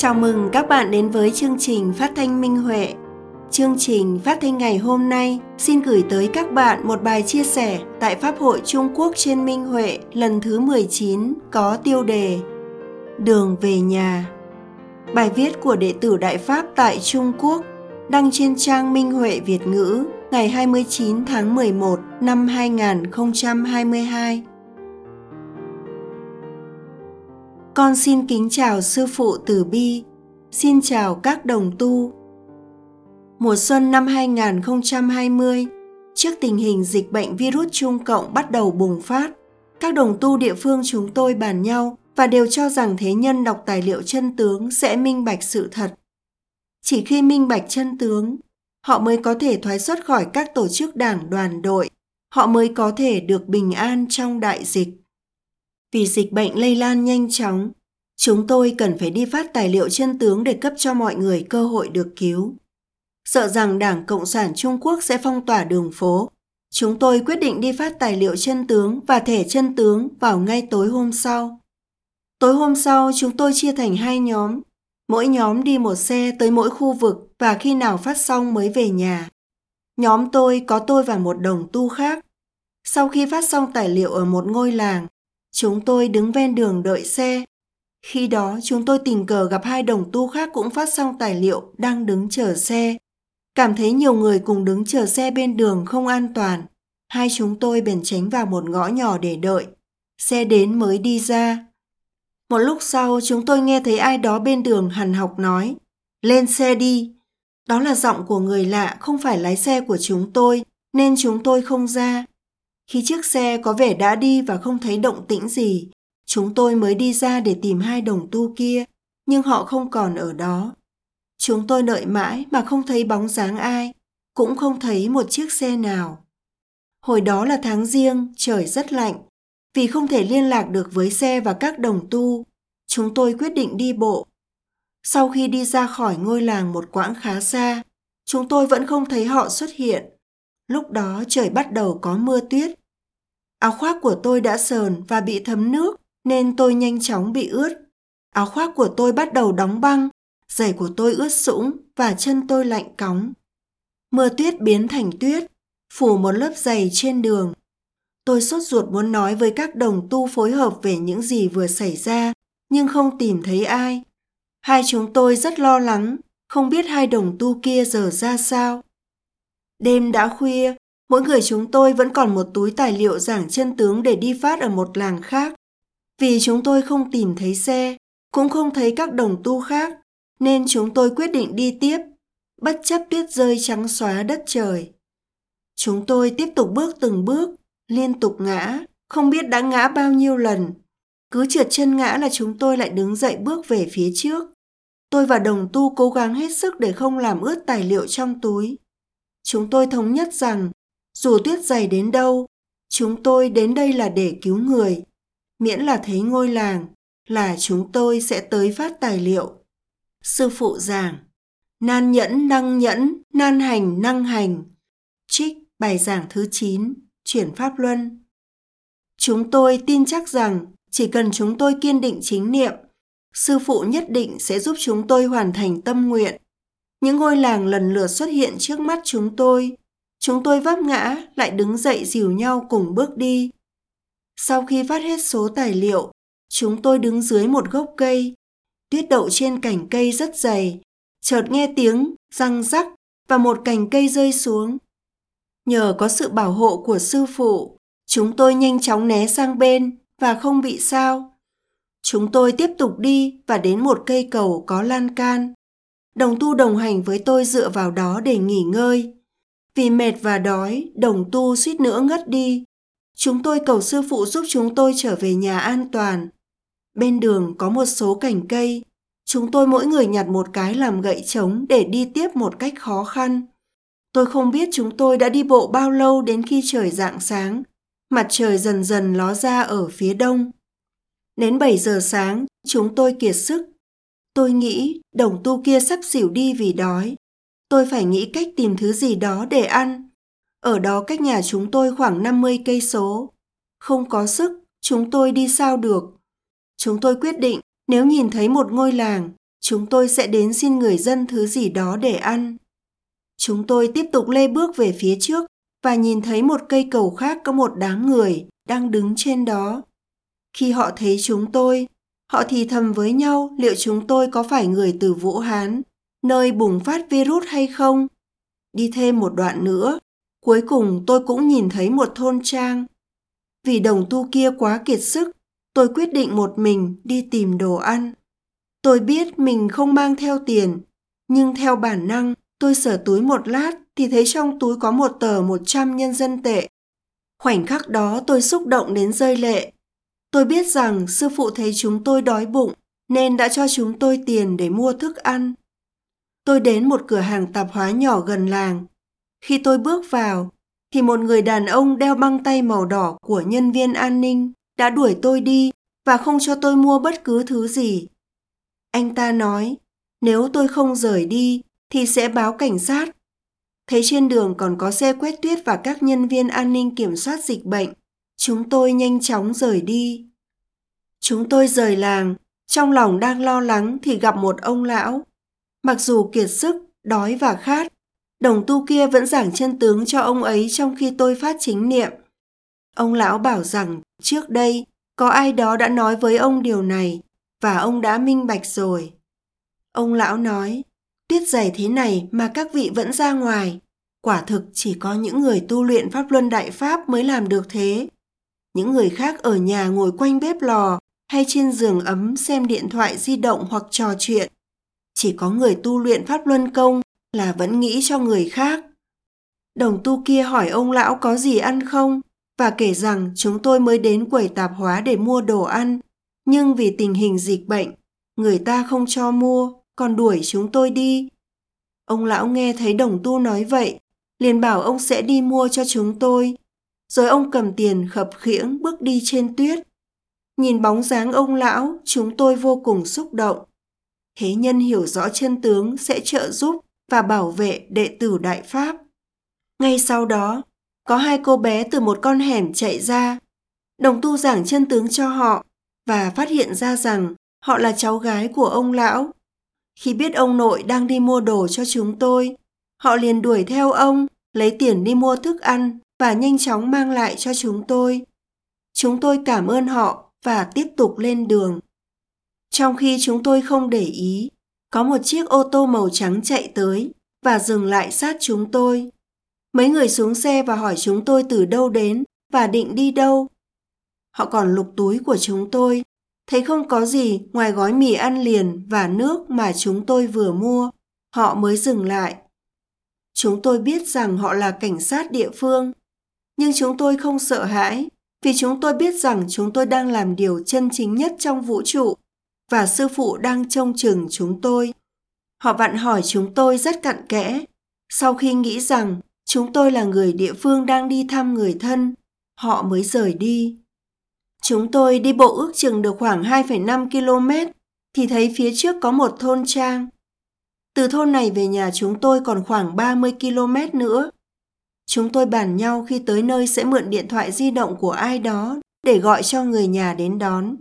Chào mừng các bạn đến với chương trình phát thanh Minh Huệ. Chương trình phát thanh ngày hôm nay xin gửi tới các bạn một bài chia sẻ tại Pháp hội Trung Quốc trên Minh Huệ lần thứ 19 có tiêu đề Đường về nhà. Bài viết của đệ tử Đại Pháp tại Trung Quốc đăng trên trang Minh Huệ Việt ngữ ngày 29 tháng 11 năm 2022. Con xin kính chào Sư Phụ Từ Bi, xin chào các đồng tu. Mùa xuân năm 2020, trước tình hình dịch bệnh virus Trung Cộng bắt đầu bùng phát, các đồng tu địa phương chúng tôi bàn nhau và đều cho rằng thế nhân đọc tài liệu chân tướng sẽ minh bạch sự thật. Chỉ khi minh bạch chân tướng, họ mới có thể thoái xuất khỏi các tổ chức đảng đoàn đội, họ mới có thể được bình an trong đại dịch. Vì dịch bệnh lây lan nhanh chóng, chúng tôi cần phải đi phát tài liệu chân tướng để cấp cho mọi người cơ hội được cứu. Sợ rằng Đảng Cộng sản Trung Quốc sẽ phong tỏa đường phố, chúng tôi quyết định đi phát tài liệu chân tướng và thẻ chân tướng vào ngay tối hôm sau. Tối hôm sau, chúng tôi chia thành 2 nhóm. Mỗi nhóm đi một xe tới mỗi khu vực và khi nào phát xong mới về nhà. Nhóm tôi có tôi và một đồng tu khác. Sau khi phát xong tài liệu ở một ngôi làng, chúng tôi đứng ven đường đợi xe. Khi đó chúng tôi tình cờ gặp 2 đồng tu khác cũng phát xong tài liệu đang đứng chờ xe. Cảm thấy nhiều người cùng đứng chờ xe bên đường không an toàn. Hai chúng tôi bèn tránh vào một ngõ nhỏ để đợi. Xe đến mới đi ra. Một lúc sau chúng tôi nghe thấy ai đó bên đường hằn học nói: "Lên xe đi." Đó là giọng của người lạ, không phải lái xe của chúng tôi, nên chúng tôi không ra. Khi chiếc xe có vẻ đã đi và không thấy động tĩnh gì, chúng tôi mới đi ra để tìm 2 đồng tu kia, nhưng họ không còn ở đó. Chúng tôi đợi mãi mà không thấy bóng dáng ai, cũng không thấy một chiếc xe nào. Hồi đó là tháng Giêng, trời rất lạnh. Vì không thể liên lạc được với xe và các đồng tu, chúng tôi quyết định đi bộ. Sau khi đi ra khỏi ngôi làng một quãng khá xa, chúng tôi vẫn không thấy họ xuất hiện. Lúc đó trời bắt đầu có mưa tuyết. Áo khoác của tôi đã sờn và bị thấm nước nên tôi nhanh chóng bị ướt. Áo khoác của tôi bắt đầu đóng băng, giày của tôi ướt sũng và chân tôi lạnh cóng. Mưa tuyết biến thành tuyết, phủ một lớp dày trên đường. Tôi sốt ruột muốn nói với các đồng tu phối hợp về những gì vừa xảy ra, nhưng không tìm thấy ai. Hai chúng tôi rất lo lắng, không biết 2 đồng tu kia giờ ra sao. Đêm đã khuya, mỗi người chúng tôi vẫn còn một túi tài liệu giảng chân tướng để đi phát ở một làng khác. Vì chúng tôi không tìm thấy xe, cũng không thấy các đồng tu khác, nên chúng tôi quyết định đi tiếp, bất chấp tuyết rơi trắng xóa đất trời. Chúng tôi tiếp tục bước từng bước, liên tục ngã, không biết đã ngã bao nhiêu lần. Cứ trượt chân ngã là chúng tôi lại đứng dậy bước về phía trước. Tôi và đồng tu cố gắng hết sức để không làm ướt tài liệu trong túi. Chúng tôi thống nhất rằng, dù tuyết dày đến đâu, chúng tôi đến đây là để cứu người. Miễn là thấy ngôi làng, là chúng tôi sẽ tới phát tài liệu. Sư phụ giảng: nan nhẫn năng nhẫn, nan hành năng hành. Trích bài giảng thứ 9, chuyển Pháp Luân. Chúng tôi tin chắc rằng chỉ cần chúng tôi kiên định chính niệm, Sư phụ nhất định sẽ giúp chúng tôi hoàn thành tâm nguyện. Những ngôi làng lần lượt xuất hiện trước mắt chúng tôi. Chúng tôi vấp ngã, lại đứng dậy dìu nhau cùng bước đi. Sau khi phát hết số tài liệu, chúng tôi đứng dưới một gốc cây. Tuyết đậu trên cành cây rất dày. Chợt nghe tiếng răng rắc và một cành cây rơi xuống. Nhờ có sự bảo hộ của sư phụ, chúng tôi nhanh chóng né sang bên và không bị sao. Chúng tôi tiếp tục đi và đến một cây cầu có lan can. Đồng tu đồng hành với tôi dựa vào đó để nghỉ ngơi. Vì mệt và đói, đồng tu suýt nữa ngất đi. Chúng tôi cầu sư phụ giúp chúng tôi trở về nhà an toàn. Bên đường có một số cành cây. Chúng tôi mỗi người nhặt một cái làm gậy trống để đi tiếp một cách khó khăn. Tôi không biết chúng tôi đã đi bộ bao lâu đến khi trời rạng sáng. Mặt trời dần dần ló ra ở phía đông. Đến 7 giờ sáng, chúng tôi kiệt sức. Tôi nghĩ đồng tu kia sắp xỉu đi vì đói. Tôi phải nghĩ cách tìm thứ gì đó để ăn. Ở đó cách nhà chúng tôi khoảng 50 cây số. Không có sức, chúng tôi đi sao được. Chúng tôi quyết định nếu nhìn thấy một ngôi làng, Chúng tôi sẽ đến xin người dân thứ gì đó để ăn. Chúng tôi tiếp tục lê bước về phía trước và nhìn thấy một cây cầu khác có một đám người đang đứng trên đó. Khi họ thấy chúng tôi, họ thì thầm với nhau liệu chúng tôi có phải người từ Vũ Hán, nơi bùng phát virus hay không. Đi thêm một đoạn nữa, cuối cùng tôi cũng nhìn thấy một thôn trang. Vì đồng tu kia quá kiệt sức, tôi quyết định một mình đi tìm đồ ăn. Tôi biết mình không mang theo tiền, nhưng theo bản năng, tôi sờ túi một lát thì thấy trong túi có một tờ 100 nhân dân tệ. Khoảnh khắc đó tôi xúc động đến rơi lệ. Tôi biết rằng sư phụ thấy chúng tôi đói bụng nên đã cho chúng tôi tiền để mua thức ăn. Tôi đến một cửa hàng tạp hóa nhỏ gần làng. Khi tôi bước vào, thì một người đàn ông đeo băng tay màu đỏ của nhân viên an ninh đã đuổi tôi đi và không cho tôi mua bất cứ thứ gì. Anh ta nói, nếu tôi không rời đi thì sẽ báo cảnh sát. Thấy trên đường còn có xe quét tuyết và các nhân viên an ninh kiểm soát dịch bệnh, chúng tôi nhanh chóng rời đi. Chúng tôi rời làng, trong lòng đang lo lắng thì gặp một ông lão. Mặc dù kiệt sức, đói và khát, đồng tu kia vẫn giảng chân tướng cho ông ấy trong khi tôi phát chính niệm. Ông lão bảo rằng trước đây có ai đó đã nói với ông điều này và ông đã minh bạch rồi. Ông lão nói, tuyết dày thế này mà các vị vẫn ra ngoài. Quả thực chỉ có những người tu luyện Pháp Luân Đại Pháp mới làm được thế. Những người khác ở nhà ngồi quanh bếp lò hay trên giường ấm xem điện thoại di động hoặc trò chuyện. Chỉ có người tu luyện Pháp Luân Công là vẫn nghĩ cho người khác. Đồng tu kia hỏi ông lão có gì ăn không và kể rằng chúng tôi mới đến quầy tạp hóa để mua đồ ăn, nhưng vì tình hình dịch bệnh, người ta không cho mua, còn đuổi chúng tôi đi. Ông lão nghe thấy đồng tu nói vậy, liền bảo ông sẽ đi mua cho chúng tôi. Rồi ông cầm tiền khập khiễng bước đi trên tuyết. Nhìn bóng dáng ông lão, chúng tôi vô cùng xúc động. Thế nhân hiểu rõ chân tướng sẽ trợ giúp và bảo vệ đệ tử Đại Pháp. Ngay sau đó, có hai cô bé từ một con hẻm chạy ra. Đồng tu giảng chân tướng cho họ và phát hiện ra rằng họ là cháu gái của ông lão. Khi biết ông nội đang đi mua đồ cho chúng tôi, họ liền đuổi theo ông, lấy tiền đi mua thức ăn và nhanh chóng mang lại cho chúng tôi. Chúng tôi cảm ơn họ và tiếp tục lên đường. Trong khi chúng tôi không để ý, có một chiếc ô tô màu trắng chạy tới và dừng lại sát chúng tôi. Mấy người xuống xe và hỏi chúng tôi từ đâu đến và định đi đâu. Họ còn lục túi của chúng tôi, thấy không có gì ngoài gói mì ăn liền và nước mà chúng tôi vừa mua, họ mới dừng lại. Chúng tôi biết rằng họ là cảnh sát địa phương, nhưng chúng tôi không sợ hãi vì chúng tôi biết rằng chúng tôi đang làm điều chân chính nhất trong vũ trụ và sư phụ đang trông chừng chúng tôi. Họ vặn hỏi chúng tôi rất cặn kẽ. Sau khi nghĩ rằng chúng tôi là người địa phương đang đi thăm người thân, họ mới rời đi. Chúng tôi đi bộ ước chừng được khoảng 2,5 km thì thấy phía trước có một thôn trang. Từ thôn này về nhà chúng tôi còn khoảng 30 km nữa. Chúng tôi bàn nhau khi tới nơi sẽ mượn điện thoại di động của ai đó để gọi cho người nhà đến đón.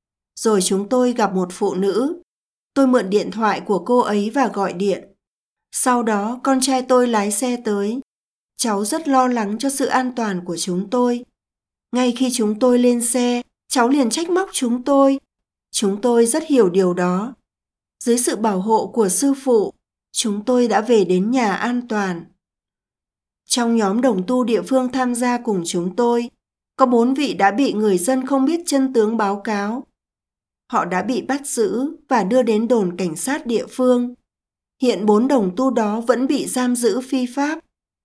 Rồi chúng tôi gặp một phụ nữ. Tôi mượn điện thoại của cô ấy và gọi điện. Sau đó con trai tôi lái xe tới. Cháu rất lo lắng cho sự an toàn của chúng tôi. Ngay khi chúng tôi lên xe, cháu liền trách móc chúng tôi. Chúng tôi rất hiểu điều đó. Dưới sự bảo hộ của sư phụ, chúng tôi đã về đến nhà an toàn. Trong nhóm đồng tu địa phương tham gia cùng chúng tôi, có 4 vị đã bị người dân không biết chân tướng báo cáo. Họ đã bị bắt giữ và đưa đến đồn cảnh sát địa phương. Hiện 4 đồng tu đó vẫn bị giam giữ phi pháp.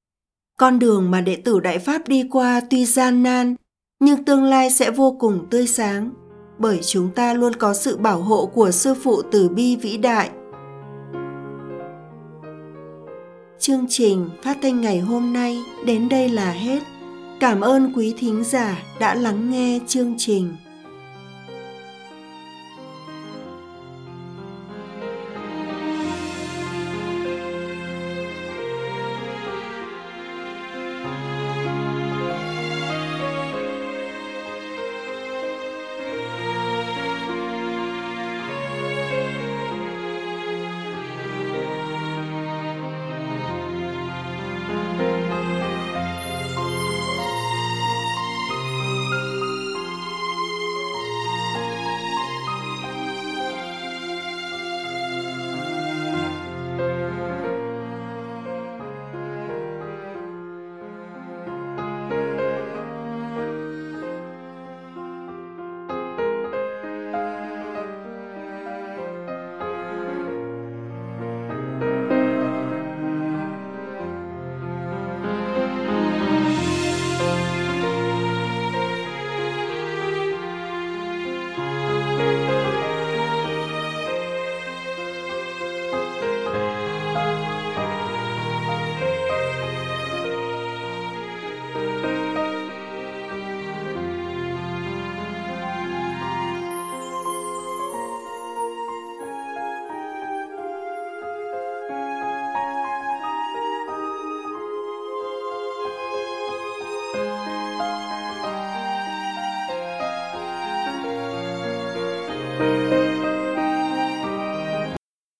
Con đường mà đệ tử Đại Pháp đi qua tuy gian nan, nhưng tương lai sẽ vô cùng tươi sáng, bởi chúng ta luôn có sự bảo hộ của sư phụ từ bi vĩ đại. Chương trình phát thanh ngày hôm nay đến đây là hết. Cảm ơn quý thính giả đã lắng nghe chương trình.